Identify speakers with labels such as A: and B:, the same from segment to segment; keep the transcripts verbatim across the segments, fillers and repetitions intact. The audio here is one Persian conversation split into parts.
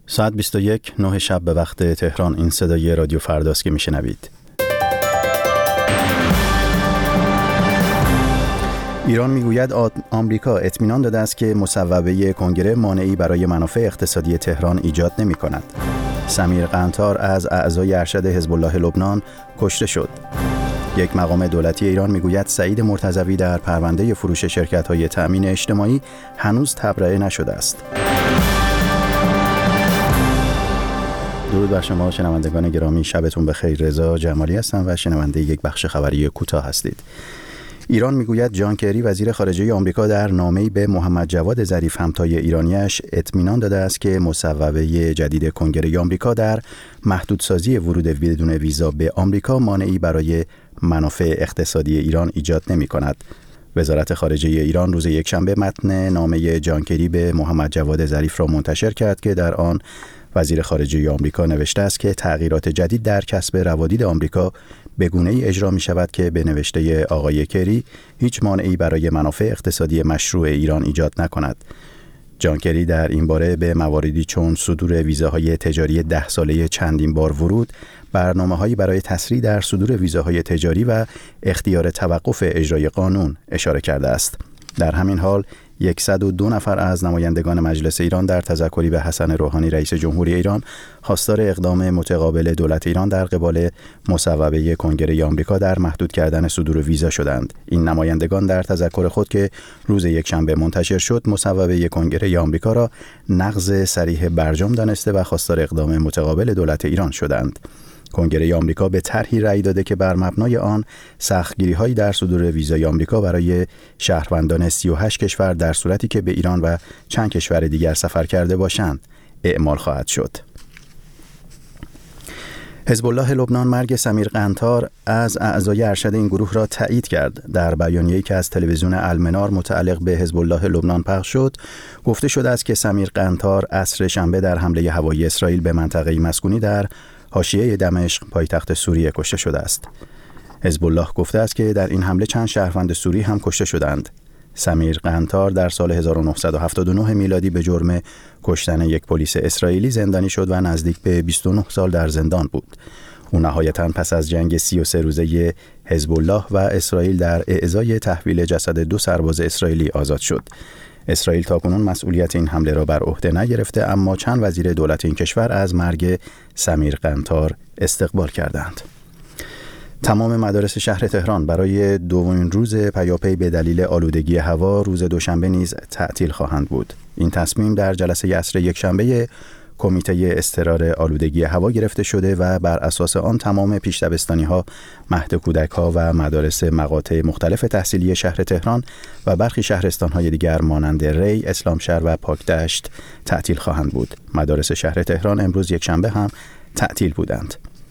A: ساعت بیست و یک نه شب به وقت تهران. این صدای رادیو فرداست که میشنوید. ایران میگوید آمریکا اطمینان داده است که مصوبه کنگره مانعی برای منافع اقتصادی تهران ایجاد نمی کند. سمیر قنطار از اعضای ارشد حزب الله لبنان کشته شد. یک مقام دولتی ایران میگوید سعید مرتضوی در پرونده فروش شرکت‌های تأمین اجتماعی هنوز تبرئه نشده است. درود بر شما شنوندگان گرامی، شبتون بخیر. رضا جمالی هستم و شنونده یک بخش خبری کوتاه هستید. ایران میگوید جان کری وزیر خارجه آمریکا در نامه‌ای به محمد جواد ظریف همتای ایرانیش اطمینان داده است که مصوبه جدید کنگره آمریکا در محدودسازی ورود بدون ویزا به آمریکا مانعی برای منافع اقتصادی ایران ایجاد نمی‌کند. وزارت خارجه ایران روز یکشنبه متن نامه جان کری به محمد جواد ظریف را منتشر کرد که در آن وزیر خارجه آمریکا نوشته است که تغییرات جدید در کسب روادید آمریکا به گونه‌ای اجرا می شود که به نوشته آقای کری هیچ مانعی برای منافع اقتصادی مشروع ایران ایجاد نکند. جان کری در این باره به مواردی چون صدور ویزاهای تجاری ده ساله چندین بار ورود، برنامه‌هایی برای تسریع در صدور ویزاهای تجاری و اختیار توقف اجرای قانون اشاره کرده است. در همین حال صد و دو نفر از نمایندگان مجلس ایران در تذکری به حسن روحانی رئیس جمهوری ایران خواستار اقدام متقابل دولت ایران در قبال مصوبه کنگره آمریکا در محدود کردن صدور ویزا شدند. این نمایندگان در تذکر خود که روز یکشنبه منتشر شد، مصوبه کنگره آمریکا را نقض صریح برجام دانسته و خواستار اقدام متقابل دولت ایران شدند. کنگره آمریکا به طرحی رأی داده که بر مبنای آن سختگیری‌هایی در صدور ویزای آمریکا برای شهروندان سی و هشت کشور در صورتی که به ایران و چند کشور دیگر سفر کرده باشند اعمال خواهد شد. حزب الله لبنان مرگ سمیر قنطار از اعضای ارشد این گروه را تایید کرد. در بیانیه‌ای که از تلویزیون المنار متعلق به حزب الله لبنان پخش شد، گفته شده است که سمیر قنطار عصر شنبه در حمله هوایی اسرائیل به منطقه مسکونی در حاشیه دمشق پایتخت سوریه کشته شده است. حزب الله گفته است که در این حمله چند شهروند سوری هم کشته شدند. سمیر قنطار در سال هزار و نهصد و هفتاد و نه میلادی به جرم کشتن یک پلیس اسرائیلی زندانی شد و نزدیک به بیست و نه سال در زندان بود. او نهایتاً پس از جنگ سی و سه روزه حزب الله و اسرائیل در اعزای تحویل جسد دو سرباز اسرائیلی آزاد شد. اسرائیل تاکنون مسئولیت این حمله را بر عهده نگرفته، اما چند وزیر دولت این کشور از مرگ سمیر قنطار استقبال کردند. تمام مدارس شهر تهران برای دومین روز پیاپی به دلیل آلودگی هوا روز دوشنبه نیز تعطیل خواهند بود. این تصمیم در جلسه عصر یکشنبه کمیته اضطرار آلودگی هوا گرفته شده و بر اساس آن تمام پیش دبستانی‌ها، مهد کودک‌ها و مدارس مقاطع مختلف تحصیلی شهر تهران و برخی شهرستان‌های دیگر مانند ری، اسلامشهر و پاکدشت تعطیل خواهند بود. مدارس شهر تهران امروز یکشنبه هم تعطیل بودند.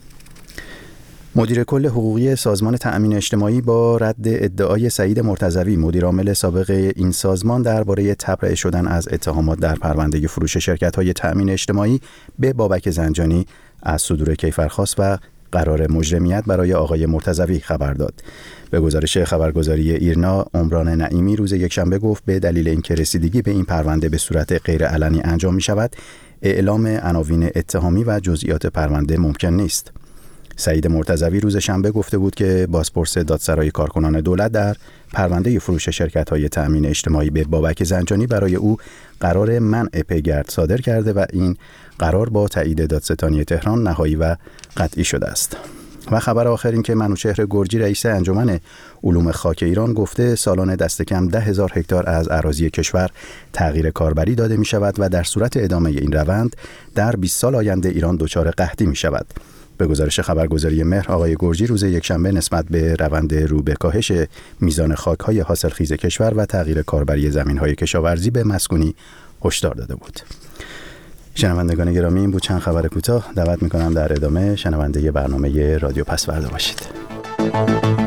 A: مدیر کل حقوقی سازمان تأمین اجتماعی با رد ادعای سعید مرتضوی مدیرعامل سابق این سازمان درباره تبرئه شدن از اتهامات در پرونده فروش شرکت‌های تأمین اجتماعی به بابک زنجانی از صدور کیفرخواست و قرار مجرمیت برای آقای مرتضوی خبر داد. به گزارش خبرگزاری ایرنا، عمران نعیمی روز یکشنبه گفت به دلیل اینکه رسیدگی به این پرونده به صورت غیر علنی انجام می‌شود، اعلام عناوین اتهامی و جزئیات پرونده ممکن نیست. سعید مرتضوی روز شنبه گفته بود که بازپرس دادسرای کارکنان دولت در پرونده فروش شرکت‌های تأمین اجتماعی به بابک زنجانی برای او قرار منع پیگرد صادر کرده و این قرار با تایید دادستانی تهران نهایی و قطعی شده است. و خبر آخر این که منوچهر گرجی رئیس انجمن علوم خاک ایران گفته سالانه دست کم ده هزار هکتار از اراضی کشور تغییر کاربری داده می شود و در صورت ادامه این روند در بیست سال آینده ایران دچار قحطی می شود. به گزارش خبرگزاری مهر، آقای گرجی روز یکشنبه نسبت به روند رو به کاهش میزان خاک‌های حاصلخیز کشور و تغییر کاربری زمین‌های کشاورزی به مسکونی هشدار داده بود. شنوندگان گرامی، این بود چند خبر کوتاه. دعوت می‌کنم در ادامه شنونده برنامه رادیو پسوردا باشید.